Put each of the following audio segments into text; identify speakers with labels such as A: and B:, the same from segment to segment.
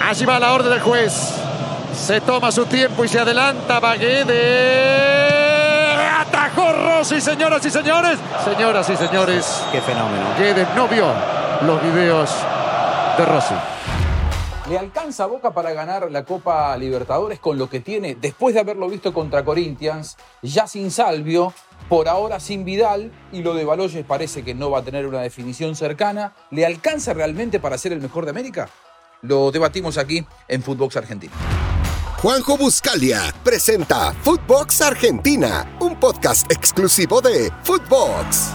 A: Allí va la orden del juez. Se toma su tiempo y se adelanta Guedes. Atajó Rossi, señoras y señores. Señoras y señores.
B: Qué fenómeno.
A: Guedes no vio los videos de Rossi.
C: ¿Le alcanza a Boca para ganar la Copa Libertadores con lo que tiene después de haberlo visto contra Corinthians, ya sin Salvio, por ahora sin Vidal, y lo de Baloyes parece que no va a tener una definición cercana? ¿Le alcanza realmente para ser el mejor de América? Lo debatimos aquí en Footbox Argentina.
D: Juanjo Buscalia presenta Footbox Argentina, un podcast exclusivo de Footbox.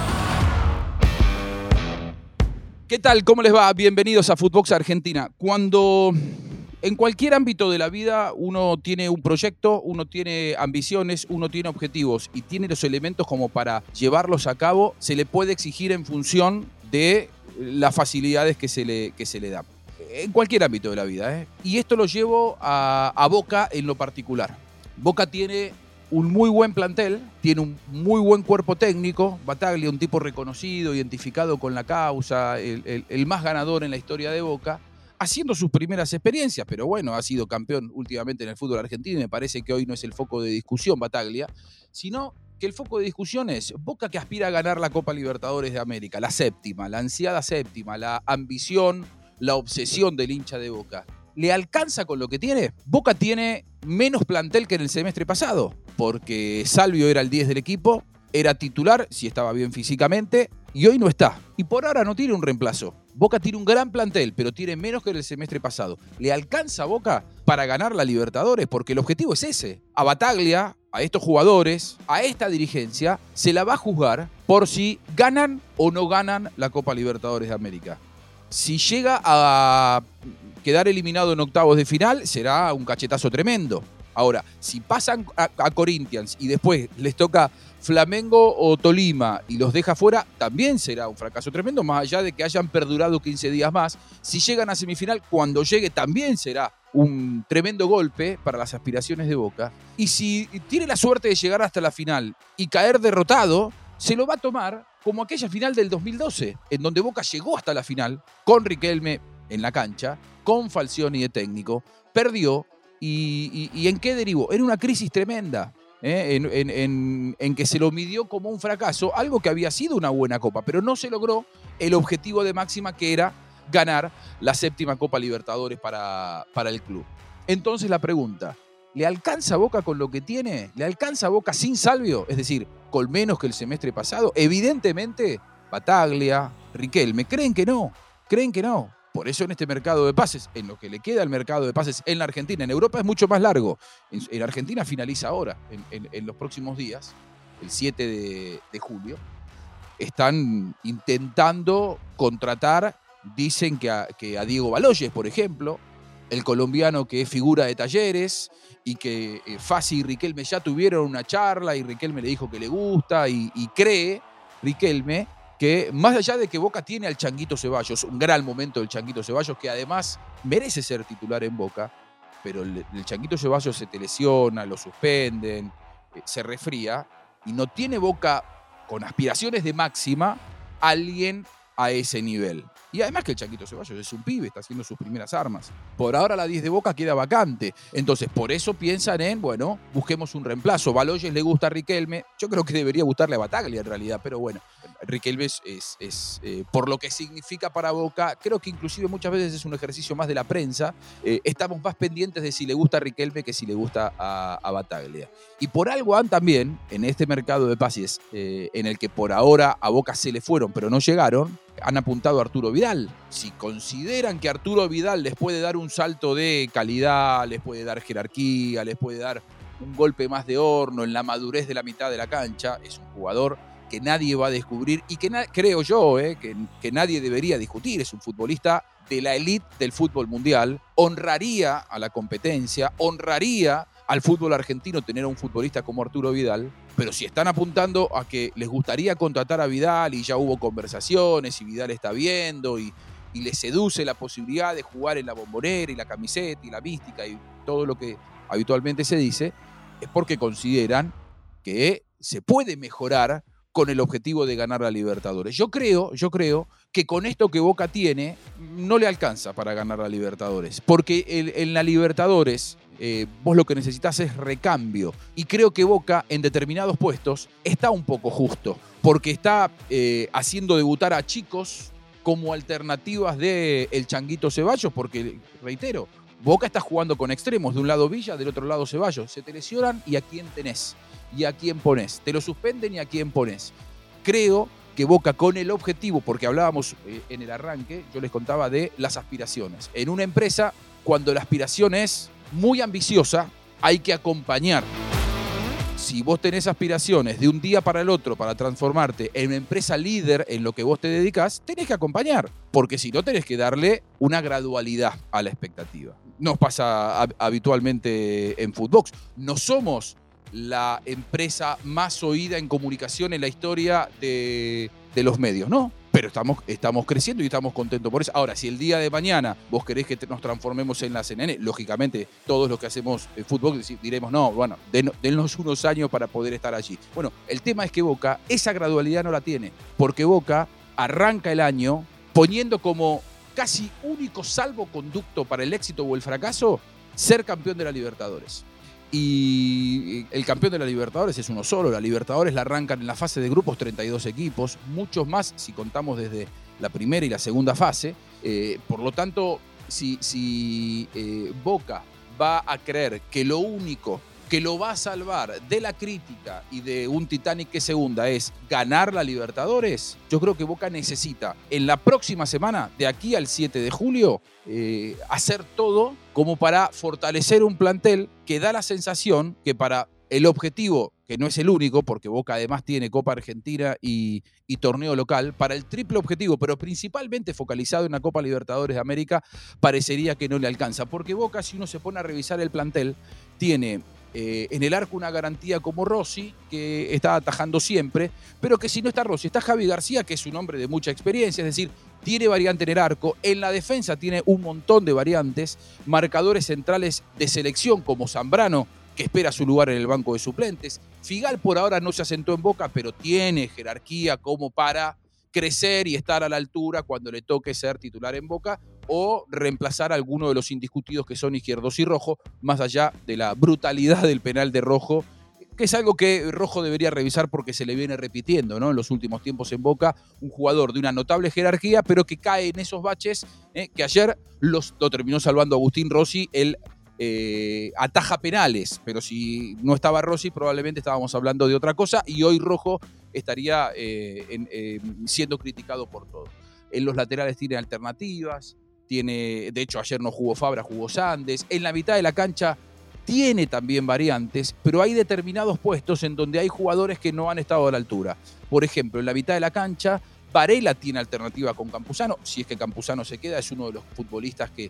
C: ¿Qué tal? ¿Cómo les va? Bienvenidos a Footbox Argentina. Cuando en cualquier ámbito de la vida uno tiene un proyecto, uno tiene ambiciones, uno tiene objetivos y tiene los elementos como para llevarlos a cabo, se le puede exigir en función de las facilidades que se le dan. En cualquier ámbito de la vida, Y esto lo llevo a Boca en lo particular. Boca tiene un muy buen plantel, tiene un muy buen cuerpo técnico. Bataglia, un tipo reconocido, identificado con la causa, el más ganador en la historia de Boca, haciendo sus primeras experiencias, pero bueno, ha sido campeón últimamente en el fútbol argentino y me parece que hoy no es el foco de discusión Bataglia, sino que el foco de discusión es Boca, que aspira a ganar la Copa Libertadores de América, la séptima, la ansiada séptima, la ambición, la obsesión del hincha de Boca. ¿Le alcanza con lo que tiene? Boca tiene menos plantel que en el semestre pasado, porque Salvio era el 10 del equipo, era titular si estaba bien físicamente, y hoy no está. Y por ahora no tiene un reemplazo. Boca tiene un gran plantel, pero tiene menos que en el semestre pasado. ¿Le alcanza a Boca para ganar la Libertadores? Porque el objetivo es ese. A Bataglia, a estos jugadores, a esta dirigencia, se la va a juzgar por si ganan o no ganan la Copa Libertadores de América. Si llega a quedar eliminado en octavos de final, será un cachetazo tremendo. Ahora, si pasan a Corinthians y después les toca Flamengo o Tolima y los deja fuera, también será un fracaso tremendo, más allá de que hayan perdurado 15 días más. Si llegan a semifinal, cuando llegue también será un tremendo golpe para las aspiraciones de Boca. Y si tiene la suerte de llegar hasta la final y caer derrotado, se lo va a tomar como aquella final del 2012, en donde Boca llegó hasta la final, con Riquelme en la cancha, con Falcioni de técnico, perdió, y ¿en qué derivó? En una crisis tremenda, en que se lo midió como un fracaso, algo que había sido una buena copa, pero no se logró el objetivo de máxima, que era ganar la séptima Copa Libertadores para el club. Entonces la pregunta, ¿le alcanza Boca con lo que tiene? ¿Le alcanza Boca sin Salvio? Es decir, con menos que el semestre pasado. Evidentemente, Bataglia, Riquelme, creen que no. Por eso en este mercado de pases, en lo que le queda al mercado de pases en la Argentina, en Europa es mucho más largo. En Argentina finaliza ahora, en los próximos días, el 7 de julio. Están intentando contratar, dicen que a Diego Baloyes, por ejemplo, el colombiano que es figura de Talleres, y que Fassi y Riquelme ya tuvieron una charla y Riquelme le dijo que le gusta, y cree Riquelme que más allá de que Boca tiene al Changuito Ceballos, un gran momento del Changuito Ceballos, que además merece ser titular en Boca, pero el Changuito Ceballos se te lesiona, lo suspenden, se resfría, y no tiene Boca con aspiraciones de máxima alguien a ese nivel. Y además que el Changuito Ceballos es un pibe, está haciendo sus primeras armas. Por ahora la 10 de Boca queda vacante. Entonces, por eso piensan en, bueno, busquemos un reemplazo. Baloyes le gusta a Riquelme. Yo creo que debería gustarle a Bataglia en realidad, pero bueno, Riquelme es por lo que significa para Boca, creo que inclusive muchas veces es un ejercicio más de la prensa. Estamos más pendientes de si le gusta a Riquelme que si le gusta a Bataglia. Y por algo han también, en este mercado de pases, en el que por ahora a Boca se le fueron, pero no llegaron, han apuntado a Arturo Vidal. Si consideran que Arturo Vidal les puede dar un salto de calidad, les puede dar jerarquía, les puede dar un golpe más de horno en la madurez de la mitad de la cancha, es un jugador que nadie va a descubrir y que creo yo que nadie debería discutir. Es un futbolista de la élite del fútbol mundial, honraría a la competencia, honraría al fútbol argentino tener a un futbolista como Arturo Vidal, pero si están apuntando a que les gustaría contratar a Vidal y ya hubo conversaciones y Vidal está viendo y le seduce la posibilidad de jugar en la Bombonera y la camiseta y la mística y todo lo que habitualmente se dice, es porque consideran que se puede mejorar con el objetivo de ganar la Libertadores. Yo creo que con esto que Boca tiene no le alcanza para ganar la Libertadores, porque en la Libertadores vos lo que necesitas es recambio, y creo que Boca en determinados puestos está un poco justo, porque está haciendo debutar a chicos como alternativas de el Changuito Ceballos, porque, reitero, Boca está jugando con extremos, de un lado Villa, del otro lado Ceballos. Se te lesionan y a quién tenés, y a quién ponés. Te lo suspenden y a quién ponés. Creo que Boca con el objetivo, porque hablábamos en el arranque, yo les contaba de las aspiraciones. En una empresa, cuando la aspiración es muy ambiciosa, hay que acompañar. Si vos tenés aspiraciones de un día para el otro para transformarte en una empresa líder en lo que vos te dedicás, tenés que acompañar, porque si no tenés que darle una gradualidad a la expectativa. Nos pasa habitualmente en Footbox. No somos la empresa más oída en comunicación en la historia de los medios, ¿no? Pero estamos creciendo y estamos contentos por eso. Ahora, si el día de mañana vos querés que nos transformemos en la CNN, lógicamente todos los que hacemos fútbol diremos, no, bueno, denos unos años para poder estar allí. Bueno, el tema es que Boca esa gradualidad no la tiene, porque Boca arranca el año poniendo como casi único salvoconducto para el éxito o el fracaso ser campeón de la Libertadores. Y el campeón de la Libertadores es uno solo. La Libertadores la arrancan en la fase de grupos 32 equipos, muchos más si contamos desde la primera y la segunda fase. Por lo tanto, si Boca va a creer que lo único que lo va a salvar de la crítica y de un Titanic que se hunda es ganar la Libertadores, yo creo que Boca necesita en la próxima semana, de aquí al 7 de julio, hacer todo como para fortalecer un plantel que da la sensación que para el objetivo, que no es el único, porque Boca además tiene Copa Argentina y torneo local, para el triple objetivo, pero principalmente focalizado en la Copa Libertadores de América, parecería que no le alcanza. Porque Boca, si uno se pone a revisar el plantel, tiene en el arco una garantía como Rossi, que está atajando siempre, pero que si no está Rossi, está Javi García, que es un hombre de mucha experiencia, es decir, tiene variante en el arco. En la defensa tiene un montón de variantes, marcadores centrales de selección como Zambrano, que espera su lugar en el banco de suplentes. Figal por ahora no se asentó en Boca, pero tiene jerarquía como para crecer y estar a la altura cuando le toque ser titular en Boca o reemplazar a alguno de los indiscutidos que son Izquierdos y Rojo, más allá de la brutalidad del penal de Rojo, que es algo que Rojo debería revisar porque se le viene repitiendo, ¿no? En los últimos tiempos en Boca, un jugador de una notable jerarquía, pero que cae en esos baches, que ayer lo terminó salvando Agustín Rossi, el ataja penales, pero si no estaba Rossi probablemente estábamos hablando de otra cosa y hoy Rojo estaría siendo criticado por todo. En los laterales tiene alternativas, de hecho ayer no jugó Fabra, jugó Sandes. En la mitad de la cancha tiene también variantes, pero hay determinados puestos en donde hay jugadores que no han estado a la altura. Por ejemplo, en la mitad de la cancha, Varela tiene alternativa con Campuzano. Si es que Campuzano se queda, es uno de los futbolistas que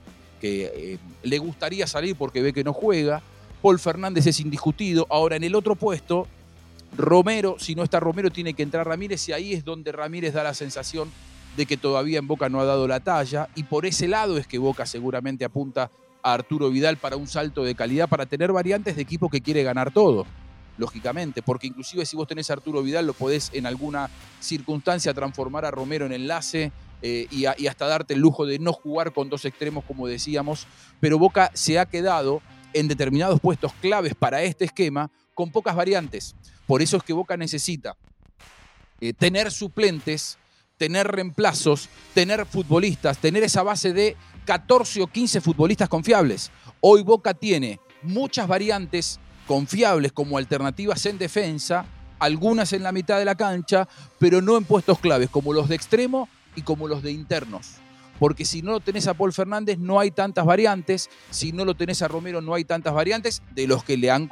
C: le gustaría salir porque ve que no juega. Paul Fernández es indiscutido. Ahora, en el otro puesto, Romero, si no está Romero, tiene que entrar Ramírez, y ahí es donde Ramírez da la sensación de que todavía en Boca no ha dado la talla, y por ese lado es que Boca seguramente apunta a Arturo Vidal para un salto de calidad, para tener variantes de equipo que quiere ganar todo, lógicamente, porque inclusive si vos tenés a Arturo Vidal lo podés en alguna circunstancia transformar a Romero en enlace y hasta darte el lujo de no jugar con dos extremos como decíamos, pero Boca se ha quedado en determinados puestos claves para este esquema con pocas variantes. Por eso es que Boca necesita tener suplentes, tener reemplazos, tener futbolistas, tener esa base de 14 o 15 futbolistas confiables. Hoy Boca tiene muchas variantes confiables como alternativas en defensa, algunas en la mitad de la cancha, pero no en puestos claves como los de extremo y como los de internos. Porque si no lo tenés a Paul Fernández no hay tantas variantes, si no lo tenés a Romero no hay tantas variantes de los que le han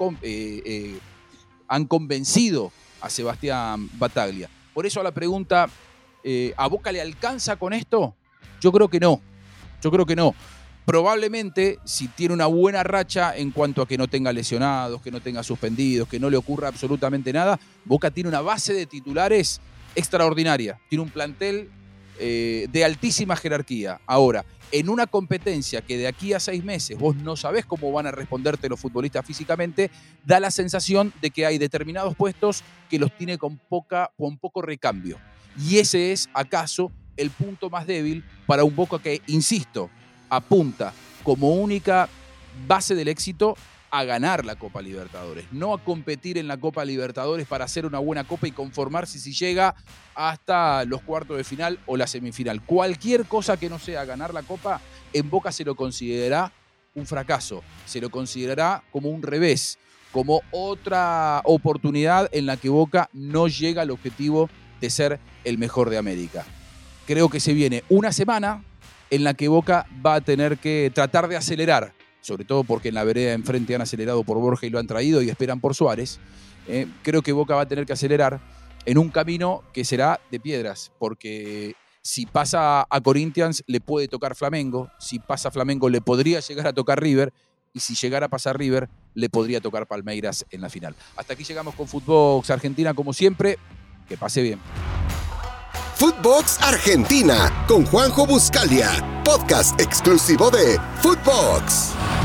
C: convencido a Sebastián Battaglia. Por eso a la pregunta, ¿a Boca le alcanza con esto? Yo creo que no. Probablemente, si tiene una buena racha en cuanto a que no tenga lesionados, que no tenga suspendidos, que no le ocurra absolutamente nada, Boca tiene una base de titulares extraordinaria. Tiene un plantel de altísima jerarquía. Ahora, en una competencia que de aquí a 6 meses vos no sabés cómo van a responderte los futbolistas físicamente, da la sensación de que hay determinados puestos que los tiene con poco recambio. Y ese es, acaso, el punto más débil para un Boca que, insisto, apunta como única base del éxito a ganar la Copa Libertadores, no a competir en la Copa Libertadores para hacer una buena Copa y conformarse si llega hasta los cuartos de final o la semifinal. Cualquier cosa que no sea ganar la Copa, en Boca se lo considerará un fracaso, se lo considerará como un revés, como otra oportunidad en la que Boca no llega al objetivo de ser el mejor de América. Creo que se viene una semana en la que Boca va a tener que tratar de acelerar, sobre todo porque en la vereda de enfrente han acelerado por Borja y lo han traído y esperan por Suárez. Creo que Boca va a tener que acelerar en un camino que será de piedras, porque si pasa a Corinthians le puede tocar Flamengo, si pasa Flamengo le podría llegar a tocar River, y si llegara a pasar River le podría tocar Palmeiras en la final. Hasta aquí llegamos con Footbox Argentina, como siempre, que pase bien.
D: Footbox Argentina con Juanjo Buscalia, podcast exclusivo de Footbox.